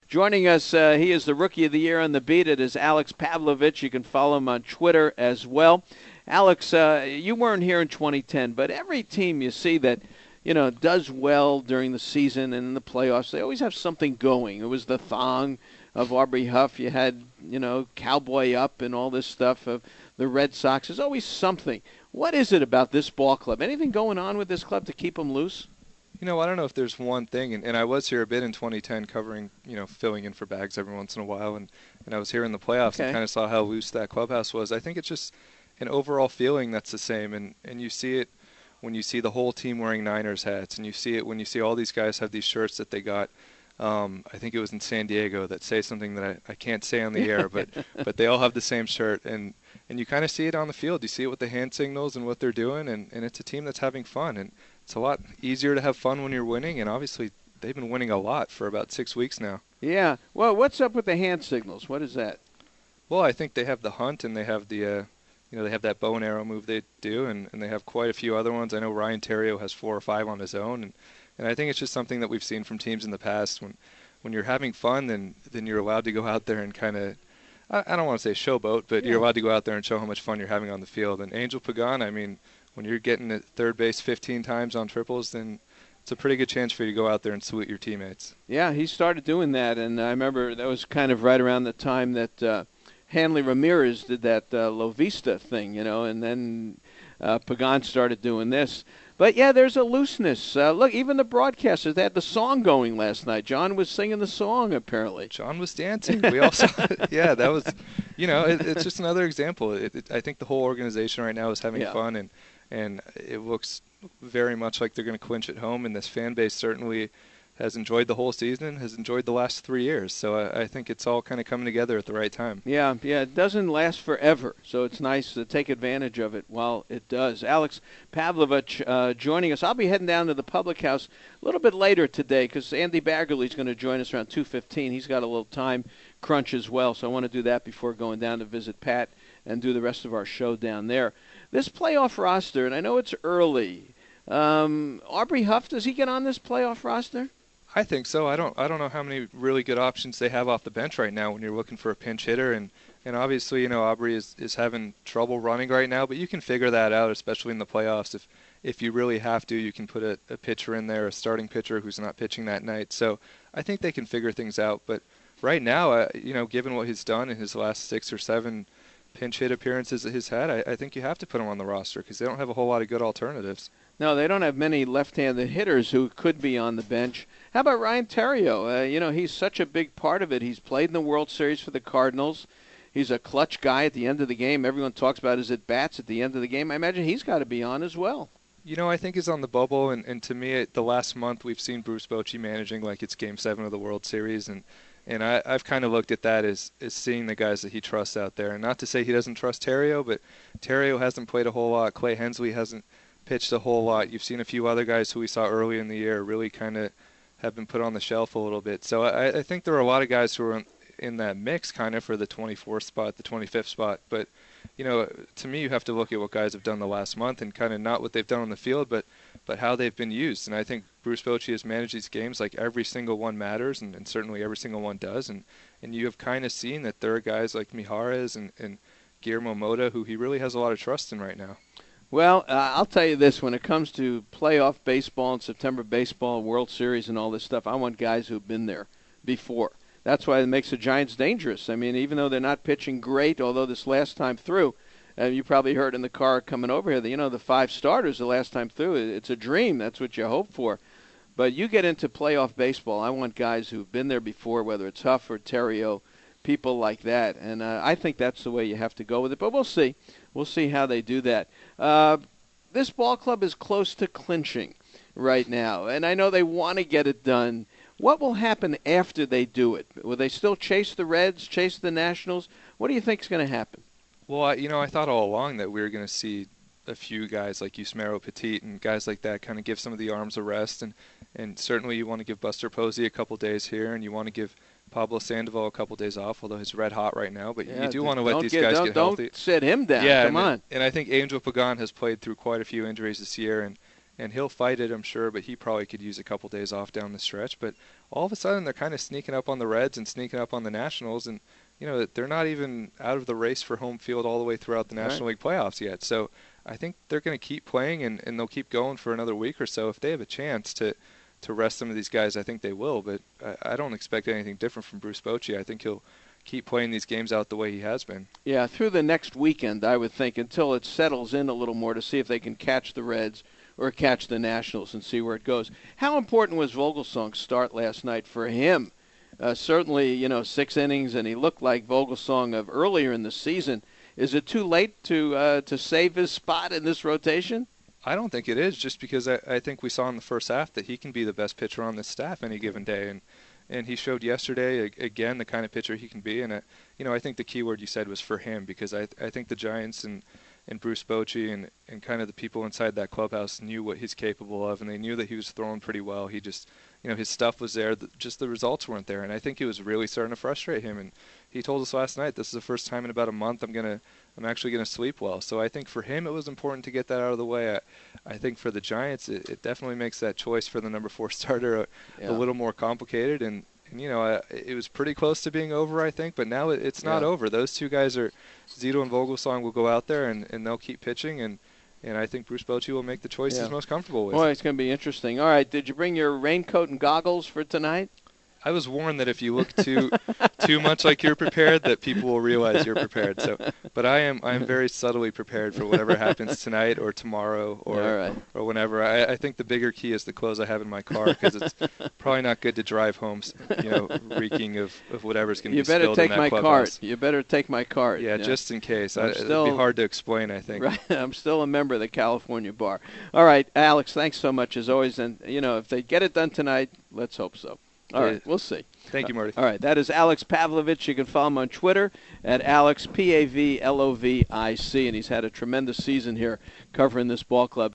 Joining us, he is the Rookie of the Year on the beat. It is Alex Pavlovich. You can follow him on Twitter as well. Alex, you weren't here in 2010, but every team you see that does well during the season and in the playoffs, they always have something going. It was the thong of Aubrey Huff. You had, Cowboy Up and all this stuff of the Red Sox. There's always something. What is it about this ball club? Anything going on with this club to keep them loose? I don't know if there's one thing, and I was here a bit in 2010 covering, filling in for Bags every once in a while, and I was here in the playoffs and kind of saw how loose that clubhouse was. I think it's just an overall feeling that's the same, and you see it when you see the whole team wearing Niners hats, and you see it when you see all these guys have these shirts that they got. I think it was in San Diego that say something that I can't say on the air, but they all have the same shirt, and you kind of see it on the field. You see it with the hand signals and what they're doing, and it's a team that's having fun, and it's a lot easier to have fun when you're winning, and obviously they've been winning a lot for about 6 weeks now. Yeah. Well, what's up with the hand signals? What is that? Well, I think they have the hunt, and they have the they have that bow and arrow move they do, and they have quite a few other ones. I know Ryan Theriot has 4 or 5 on his own, and I think it's just something that we've seen from teams in the past. When you're having fun, then you're allowed to go out there and kind of, I don't want to say showboat, but you're allowed to go out there and show how much fun you're having on the field. And Angel Pagan, when you're getting at third base 15 times on triples, then it's a pretty good chance for you to go out there and salute your teammates. Yeah, he started doing that, and I remember that was kind of right around the time that Hanley Ramirez did that La Vista thing, and then Pagan started doing this. But, yeah, there's a looseness. Look, even the broadcasters, they had the song going last night. John was singing the song, apparently. John was dancing. We all saw it. Yeah, that was, it's just another example. I think the whole organization right now is having fun, and it looks very much like they're going to clinch at home, and this fan base certainly has enjoyed the whole season, has enjoyed the last 3 years. So I think it's all kind of coming together at the right time. Yeah, it doesn't last forever, so it's nice to take advantage of it while it does. Alex Pavlovich joining us. I'll be heading down to the Public House a little bit later today because Andy Baggerly's going to join us around 2:15. He's got a little time crunch as well, so I want to do that before going down to visit Pat and do the rest of our show down there. This playoff roster, and I know it's early, Aubrey Huff, does he get on this playoff roster? I think so. I don't know how many really good options they have off the bench right now when you're looking for a pinch hitter, and obviously Aubrey is having trouble running right now, but you can figure that out, especially in the playoffs. If you really have to, you can put a pitcher in there, a starting pitcher who's not pitching that night. So I think they can figure things out. But right now, given what he's done in his last 6 or 7 pinch hit appearances that he's had, I think you have to put him on the roster because they don't have a whole lot of good alternatives. No, they don't have many left-handed hitters who could be on the bench. How about Ryan Theriot? He's such a big part of it. He's played in the World Series for the Cardinals. He's a clutch guy at the end of the game. Everyone talks about his at-bats at the end of the game. I imagine he's got to be on as well. I think he's on the bubble, and to me, the last month we've seen Bruce Bochy managing like it's Game 7 of the World Series, and I've kind of looked at that as seeing the guys that he trusts out there. And not to say he doesn't trust Theriot, but Theriot hasn't played a whole lot. Clay Hensley hasn't pitched a whole lot. You've seen a few other guys who we saw early in the year really kind of have been put on the shelf a little bit. So I think there are a lot of guys who are in that mix kind of for the 24th spot, the 25th spot. But, to me, you have to look at what guys have done the last month and kind of not what they've done on the field, but how they've been used. And I think Bruce Bochy has managed these games like every single one matters, and certainly every single one does. And you have kind of seen that there are guys like Mijares and Guillermo Mota who he really has a lot of trust in right now. Well, I'll tell you this. When it comes to playoff baseball and September baseball, World Series and all this stuff, I want guys who've been there before. That's why it makes the Giants dangerous. I mean, even though they're not pitching great, although this last time through, you probably heard in the car coming over here, the 5 starters the last time through, it's a dream. That's what you hope for. But you get into playoff baseball, I want guys who've been there before, whether it's Huff or Theriot, people like that. And I think that's the way you have to go with it. But we'll see. We'll see how they do that. This ball club is close to clinching right now, and I know they want to get it done. What will happen after they do it? Will they still chase the Reds, chase the Nationals? What do you think is going to happen? Well, I thought all along that we were going to see a few guys like Yusmeiro Petit and guys like that kind of give some of the arms a rest, and certainly you want to give Buster Posey a couple days here, and you want to give Pablo Sandoval a couple days off, although he's red hot right now. But you do want to let these guys get healthy. Don't sit him down. Yeah, Come on. And I think Angel Pagan has played through quite a few injuries this year, and he'll fight it, I'm sure, but he probably could use a couple days off down the stretch. But all of a sudden, they're kind of sneaking up on the Reds and sneaking up on the Nationals, and they're not even out of the race for home field all the way throughout the National League playoffs yet. So I think they're going to keep playing, and they'll keep going for another week or so. If they have a chance to rest some of these guys, I think they will. But I don't expect anything different from Bruce Bochy. I think he'll keep playing these games out the way he has been. Yeah, through the next weekend, I would think, until it settles in a little more to see if they can catch the Reds or catch the Nationals and see where it goes. How important was Vogelsong's start last night for him? Certainly, 6 innings, and he looked like Vogelsong of earlier in the season. Is it too late to save his spot in this rotation? I don't think it is, just because I think we saw in the first half that he can be the best pitcher on this staff any given day. And he showed yesterday, again, the kind of pitcher he can be. And, I think the key word you said was for him, because I think the Giants and Bruce Bochy and kind of the people inside that clubhouse knew what he's capable of, and they knew that he was throwing pretty well. He just, his stuff was there, just the results weren't there. And I think it was really starting to frustrate him. And he told us last night, this is the first time in about a month I'm actually going to sleep well. So I think for him it was important to get that out of the way. I think for the Giants it definitely makes that choice for the number 4 starter a little more complicated. And it was pretty close to being over, I think, but now it's not over. Those two guys Zito and Vogelsong will go out there and they'll keep pitching, and I think Bruce Bochy will make the choice he's most comfortable with. Boy, it's going to be interesting. All right, did you bring your raincoat and goggles for tonight? I was warned that if you look too much like you're prepared, that people will realize you're prepared. But I am very subtly prepared for whatever happens tonight or tomorrow or whenever. I think the bigger key is the clothes I have in my car, because it's probably not good to drive home, reeking of whatever's going to be spilled in that clubhouse. You better take my cart. Yeah, just in case. It'd be hard to explain, I think. Right. I'm still a member of the California Bar. All right, Alex, thanks so much as always. And, if they get it done tonight, let's hope so. All right, we'll see. Thank you, Marty. All right, that is Alex Pavlovich. You can follow him on Twitter at Alex, Pavlovic, and he's had a tremendous season here covering this ball club.